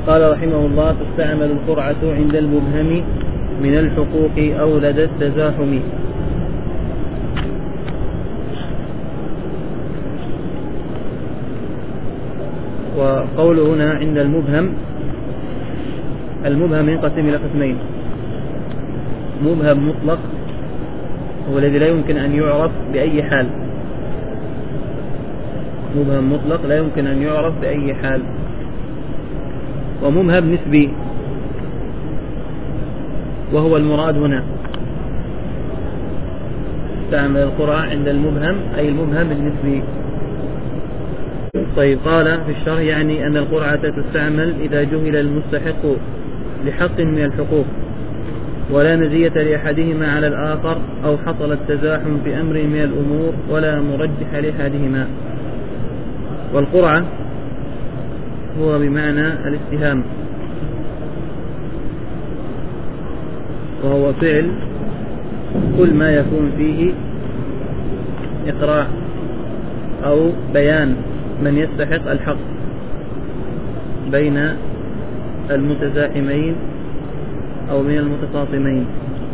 قال رحمه الله: تستعمل القرعة عند المبهم من الحقوق أو لدى التزاحم. وقوله هنا عند المبهم ينقسم إلى قسمين: مبهم مطلق هو الذي لا يمكن أن يعرف بأي حال، مبهم مطلق لا يمكن أن يعرف بأي حال. ومبهم نسبي وهو المراد هنا، تستعمل القرعة عند المبهم أي المبهم النسبي. طيب، قال في الشرح: يعني أن القرعة تستعمل إذا جهل المستحق لحق من الحقوق ولا مزية لأحدهما على الآخر، أو حصل التزاحم في أمر من الأمور ولا مرجح لأحدهما. والقرعة هو بمعنى الاستهام، وهو فعل كل ما يكون فيه إقراع أو بيان من يستحق الحق بين المتزاحمين أو من المتخاصمين.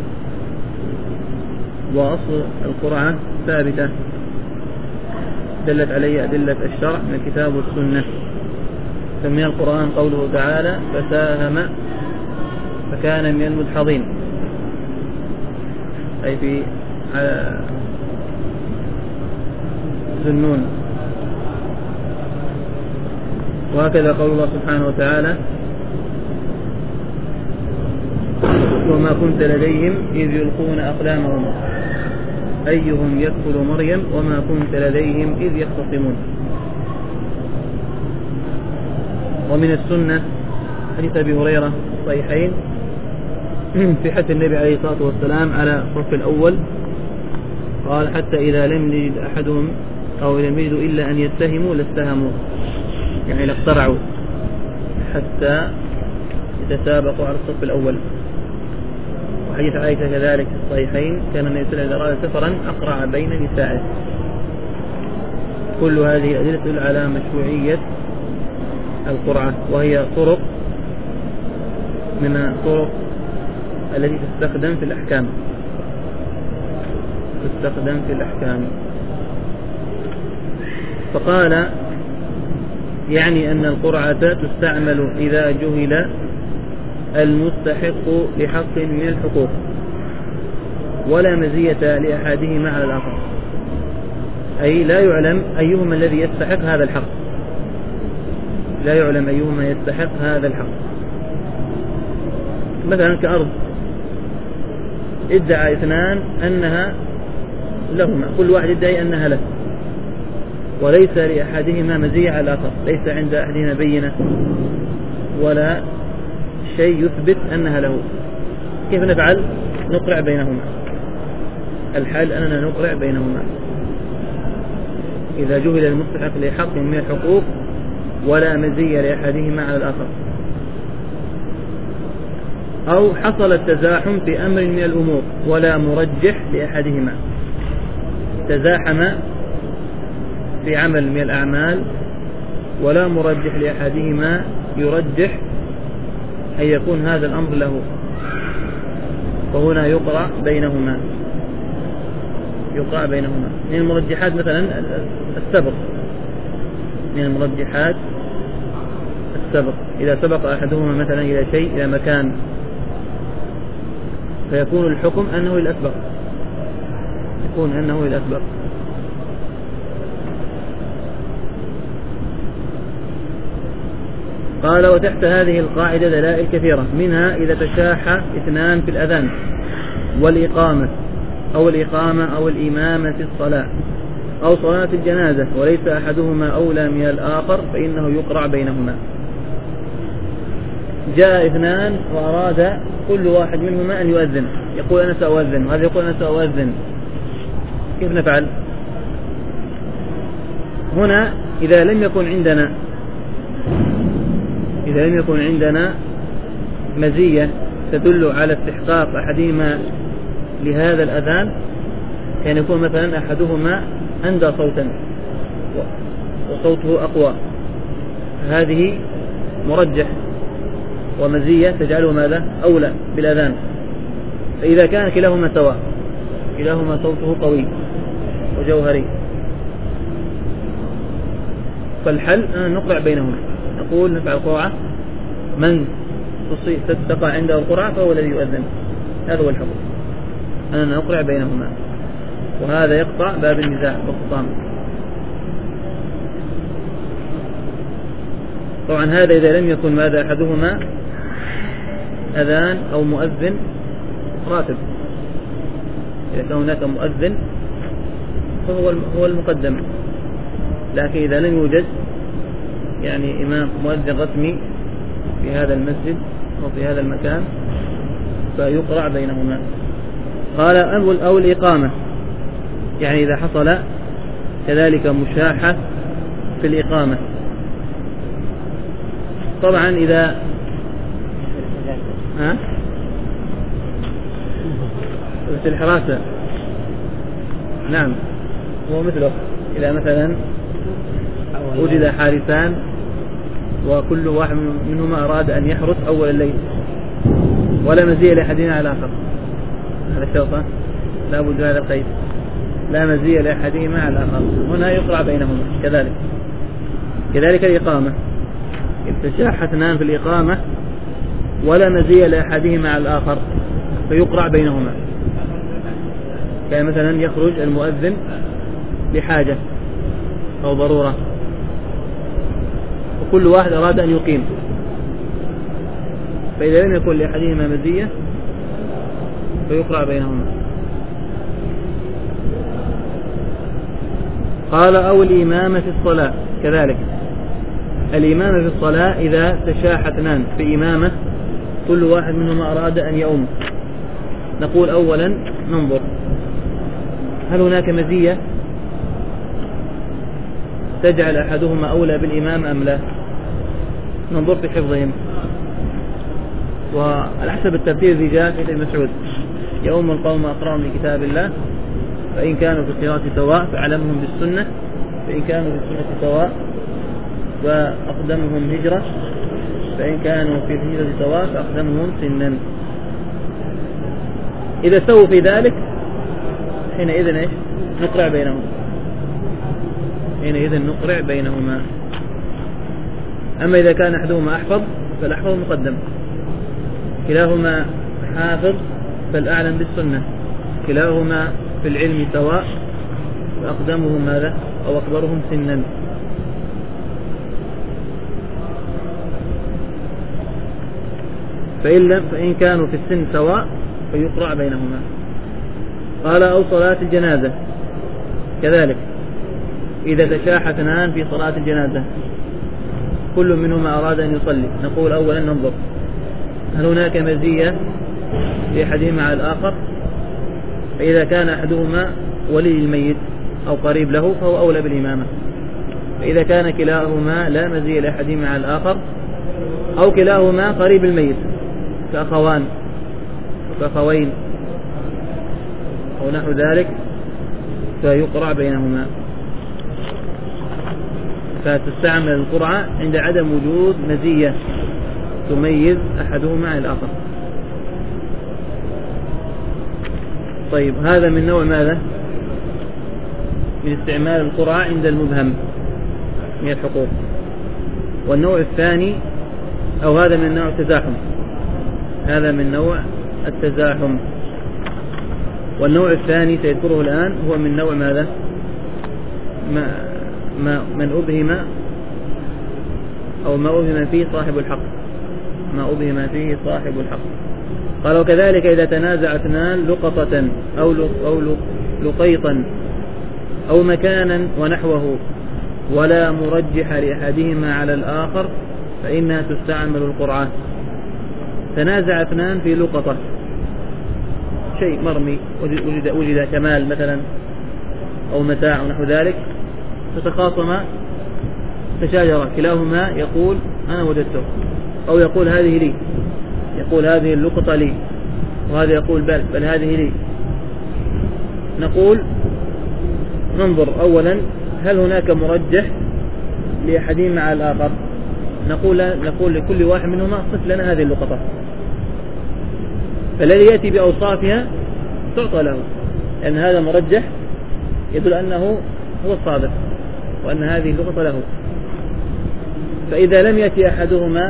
وأصل القرعة ثابتة دلت عليه أدلة الشرع من الكتاب والسنة. فمن القرآن قوله تعالى: فساهم فكان من المدحضين، أي في ذنون. وهكذا قول الله سبحانه وتعالى: وما كنت لديهم إذ يلقون أقلامهم أيهم يكفل مريم وما كنت لديهم إذ يختصمون. ومن السنة حديث أبي هريرة الصحيحين في حث النبي عليه الصلاة والسلام على الصف الأول، قال: حتى إذا لم يجد أحدهم أو لم يجدوا إلا أن يتهموا لاستهموا، يعني لاقترعوا حتى يتسابقوا على الصف الأول. وحديث عائشة كذلك في الصحيحين: كان النبي صلى الله عليه وسلم إذا أراد سفرا أقرع بين نسائه. كل هذه الأدلة تدل على مشروعية القرعة، وهي طرق من الطرق التي تستخدم في الأحكام. فقال: يعني أن القرعة تستعمل إذا جهل المستحق لحق من الحقوق ولا مزية لأحدهما على الآخر، أي لا يعلم أيهما الذي يستحق هذا الحق، لا يعلم أيهما يستحق هذا الحق. مثلا كأرض ادعى اثنان أنها لهما، كل واحد يدعي أنها له، وليس لأحدهما مزية على الآخر، ليس عند أحدهما بينة ولا شيء يثبت أنها له. كيف نفعل؟ نقرع بينهما. الحل أننا نقرع بينهما إذا جهل المستحق لحق من الحقوق ولا مزية لأحدهما على الآخر، أو حصل التزاحم في أمر من الأمور ولا مرجح لأحدهما. تزاحم في عمل من الأعمال ولا مرجح لأحدهما يرجح أن يكون هذا الأمر له، وهنا يقرأ بينهما. من المرجحات مثلا السبق، إذا سبق أحدهما مثلا إلى شيء، إلى مكان، فيكون الحكم أنه الأسبق، قال: وتحت هذه القاعدة دلائل كثيرة، منها إذا تشاح اثنان في الأذان والإقامة أو الإمامة في الصلاة أو صلاة الجنازة وليس أحدهما أولى من الآخر فإنه يقرع بينهما. جاء اثنان وأراد كل واحد منهما أن يؤذن، يقول أنا سأؤذن وهذا يقول أنا سأؤذن، كيف نفعل؟ هنا إذا لم يكن عندنا مزية تدل على استحقاق أحدهما لهذا الأذان، كان يكون مثلا أحدهما أندى صوتا وصوته أقوى، هذه مرجح ومزية تجعله ماذا أولى بالأذان. فإذا كان كلاهما سواء، كلاهما صوته قوي وجوهري، فالحل أن نقرع بينهما، نقول نفعل قرعة، من تقع عنده القرعة فهو الذي يؤذن، هذا هو الحكم، أن نقرع بينهما، وهذا يقطع باب النزاع والخصام. طبعا هذا إذا لم يكن ماذا أحدهما أذان أو مؤذن راتب، إذا كان هناك مؤذن فهو المقدم، لكن إذا لم يوجد يعني إمام مؤذن رسمي في هذا المسجد أو في هذا المكان فيقرع بينهما. قال أو الإقامة، يعني إذا حصل كذلك مشاحة في الإقامة. طبعا إذا في الحراسة نعم هو مثله، إذا مثلا وجد حارسان وكل واحد منهما أراد أن يحرس أول الليل ولا مزية لأحدنا على الآخر، هذا الشرط لا بد هذا القيد، لا مزية لأحدهما على الآخر، هنا يقرع بينهما. كذلك الإقامة، تشاح اثنان في الإقامة ولا مزية لأحدهما على الآخر فيقرع بينهما. كان مثلا يخرج المؤذن لحاجة أو ضرورة وكل واحد أراد أن يقيم، فإذا لم يكن لأحدهما مزية فيقرع بينهما. قال أو الإمامة في الصلاة، كذلك الإمامة في الصلاة إذا تشاح اثنان في إمامة كل واحد منهما أراد أن يؤم، نقول أولا ننظر هل هناك مزية تجعل أحدهما أولى بالإمام أم لا، ننظر في حفظهم. وعلى حسب الترتيب الذي جاء في ابن مسعود يؤم القوم أقرأهم لكتاب الله، فإن كانوا في القراءة سواء فأعلمهم بالسنة، فإن كانوا في السنة سواء فأقدمهم هجرة، فإن كانوا في الهجرة سواء فأقدمهم سنا. إذا سووا في ذلك حينئذ إيش؟ نقرع بينهم، حينئذ نقرع بينهما. أما إذا كان أحدهما أحفظ فالأحفظ مقدم، كلاهما حافظ فالأعلم بالسنة، كلاهما في العلم سواء فأقدمهم ماذا أو أكبرهم سنا. فإن كانوا في السن سواء فيقرع بينهما. قال أو صلاة الجنازة، كذلك إذا تشاح اثنان في صلاة الجنازة كل منهما أراد أن يصلي، نقول أولا ننظر هل هناك مزية لأحدهما على الآخر، فإذا كان أحدهما ولي الميت أو قريب له فهو أولى بالإمامة، فإذا كان كلاهما لا مزية لأحدهما على الآخر أو كلاهما قريب الميت كأخوان كأخوين أو نحو ذلك فيقرع بينهما. فتستعمل القرعة عند عدم وجود مزية تميز أحدهما عن الآخر. طيب هذا من نوع ماذا؟ من استعمال القرعة عند المبهم من الحقوق. والنوع الثاني أو هذا من نوع التزاحم، هذا من نوع التزاحم. والنوع الثاني سيذكره الآن هو من نوع ماذا؟ من أبهم أو ما أبهم فيه صاحب الحق، ما أبهم فيه صاحب الحق. قال وكذلك إذا تنازع اثنان لقطة أو لقيطا أو مكانا ونحوه ولا مرجح لأحدهما على الآخر فإنها تستعمل القرعة. تنازع اثنان في لقطة، شيء مرمي وجد كمال مثلا أو متاع ونحو ذلك، فتخاصما تشاجرا، كلاهما يقول أنا وجدته، أو يقول هذه لي، يقول هذه اللقطة لي، وهذا يقول بل هذه لي. نقول ننظر أولا هل هناك مرجح لأحدهما على الآخر، نقول لكل واحد منهما صف لنا هذه اللقطة، فالذي يأتي بأوصافها تعطى له، لأن هذا مرجح يدل أنه هو الصادق وأن هذه اللقطة له. فإذا لم يأتي أحدهما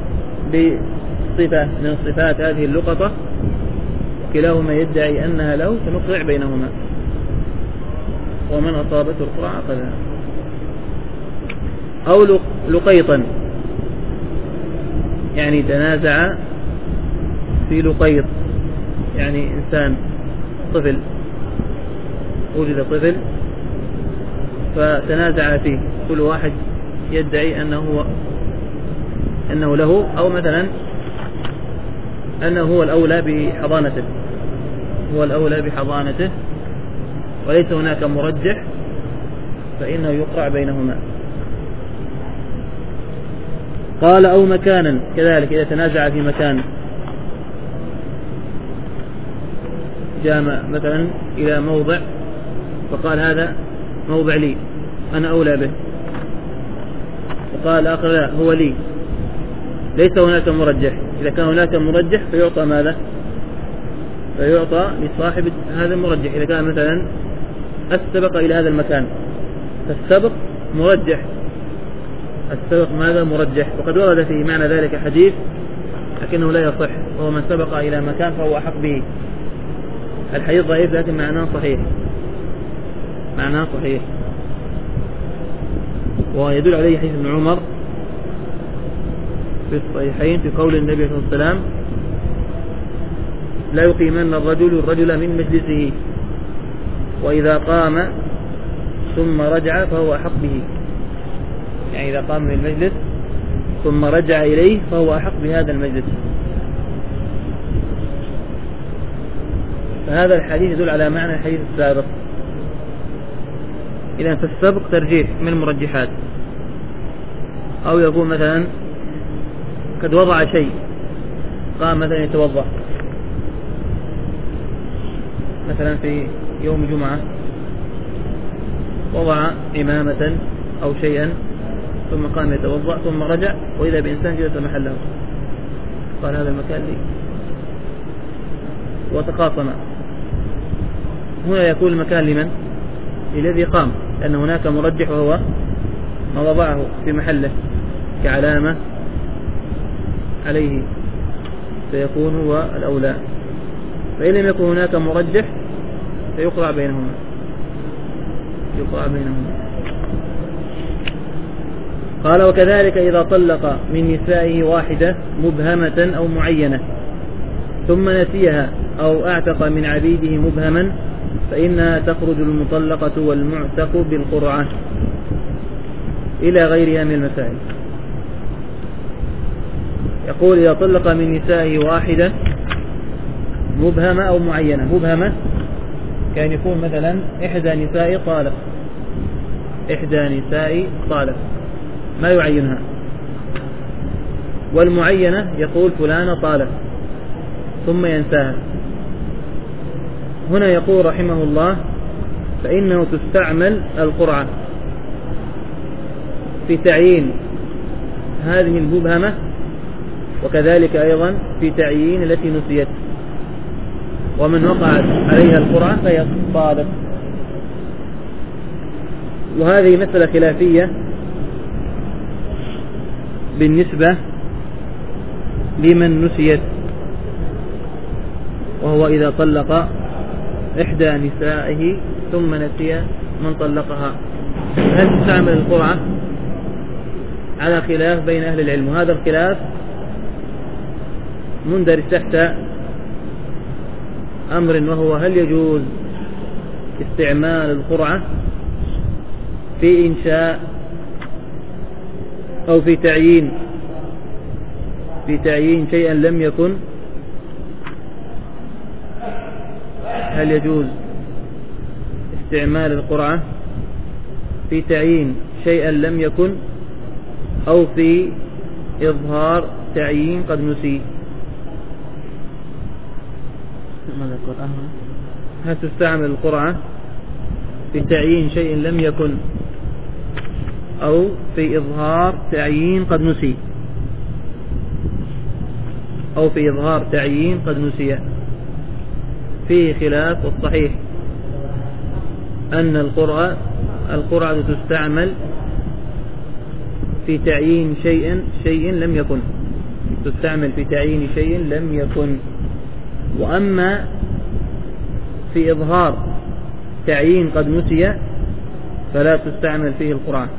بصفة من صفات هذه اللقطة كلاهما يدعي أنها له، فنقرع بينهما، ومن أصابته القرعة أخذها. أو لقيطا، يعني تنازع في لقيط، يعني إنسان طفل، وجد طفل فتنازع فيه، كل واحد يدعي أنه له، أو مثلا أنه هو الأولى بحضانته، وليس هناك مرجح، فإنه يقرع بينهما. قال أو مكانا، كذلك إذا تنازع في مكان، جاء مثلا إلى موضع فقال هذا موضع لي أنا أولى به، وقال آخر لا هو لي، ليس هناك مرجح. إذا كان هناك مرجح فيعطى ماذا؟ فيعطى لصاحب هذا المرجح. إذا كان مثلا السبق إلى هذا المكان، فالسبق مرجح، السبق ماذا؟ مرجح. وقد ورد في معنى ذلك حديث لكنه لا يصح، وهو من سبق إلى مكان فهو أحق به. الحديث ضعيف لكن معناه صحيح، ويدل عليه حديث ابن عمر في الصحيحين في قول النبي صلى الله عليه وسلم لا يقيمن الرجل من مجلسه، وإذا قام ثم رجع فهو أحق به، يعني إذا قام من المجلس ثم رجع إليه فهو أحق بهذا المجلس. فهذا الحديث يدل على معنى الحديث السابق. إذا فالسبق ترجيح من المرجحات. أو يقول مثلا قد وضع شيء، قام مثلا يتوضأ مثلا في يوم جمعة، وضع إمامة أو شيئا ثم قام يتوضأ ثم رجع، وإذا بإنسان جلس محله قال هذا المكان لي، وتخاصم. هنا يكون المكان لمن؟ للذي قام، لأن هناك مرجح وهو ما وضعه في محله كعلامة عليه، سيكون هو الأولى. فإن لم يكن هناك مرجح فيقرع بينهما. قال وكذلك إذا طلق من نسائه واحدة مبهمة أو معينة ثم نسيها أو اعتق من عبيده مبهما فإنها تخرج المطلقة والمعتق بالقرعة إلى غيرها من المسائل. يقول إذا طلق من نسائه واحدة مبهمة أو معينة. مبهمة كان يكون مثلا إحدى نساء طالق ما يعينها، والمعينة يقول فلانة طالق ثم ينساها. هنا يقول رحمه الله فإنه تستعمل القرعة في تعيين هذه المبهمة، وكذلك أيضا في تعيين التي نسيت، ومن وقعت عليها القرعة فهي طالق. وهذه مسألة خلافية بالنسبة لمن نسيت، وهو إذا طلق إحدى نسائه ثم نسي من طلقها، هل تستعمل القرعة؟ على خلاف بين أهل العلم، وهذا الخلاف مندرج تحت أمر، وهو هل يجوز استعمال القرعة في إنشاء أو في تعيين شيئا لم يكن. هل يجوز استعمال القرعة في تعيين شيئا لم يكن أو في إظهار تعيين قد نسي؟ هل تستعمل القرعة في تعيين شيء لم يكن أو في إظهار تعيين قد نسي، أو في إظهار تعيين قد نسي. فيه خلاف، والصحيح أن القرعة تستعمل في تعيين شيء لم يكن، تستعمل في تعيين شيء لم يكن. وأما في إظهار تعيين قد نسي فلا تستعمل فيه القرعة.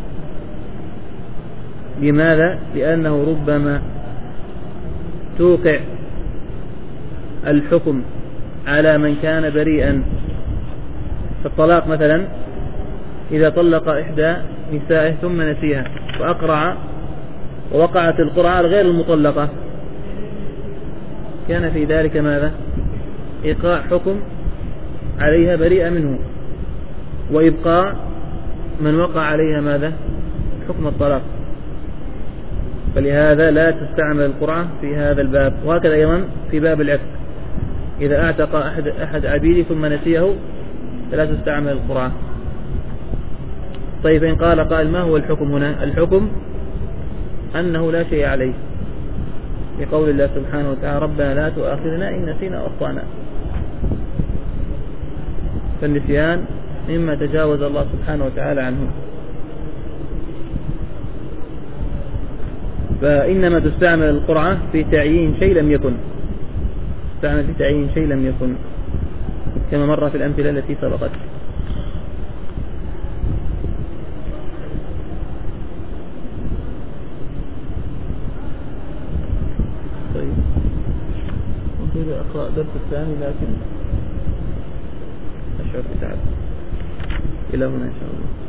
لماذا؟ لأنه ربما توقع الحكم على من كان بريئا. فالطلاق مثلا إذا طلق إحدى نسائه ثم نسيها وأقرع ووقعت القرعة غير المطلقة، كان في ذلك ماذا؟ إيقاع حكم عليها بريئة منه، وإبقاء من وقع عليها ماذا؟ حكم الطلاق. فلهذا لا تستعمل القرعة في هذا الباب. وهكذا أيضا في باب العتق، إذا اعتق أحد عبيده ثم نسيه فلا تستعمل القرعة. طيب إن قال قائل ما هو الحكم هنا؟ الحكم أنه لا شيء عليه، لقول الله سبحانه وتعالى ربنا لا تؤاخذنا إن نسينا وأخطأنا. فالنسيان مما تجاوز الله سبحانه وتعالى عنه. فإنما تستعمل القرعة في تعيين شيء لم يكن، تستعمل في تعيين شيء لم يكن كما مر في الأمثلة التي سبقت. طيب ممكن أقرأ درس الثاني لكن أشعر بتعب. إلى هنا إن شاء الله.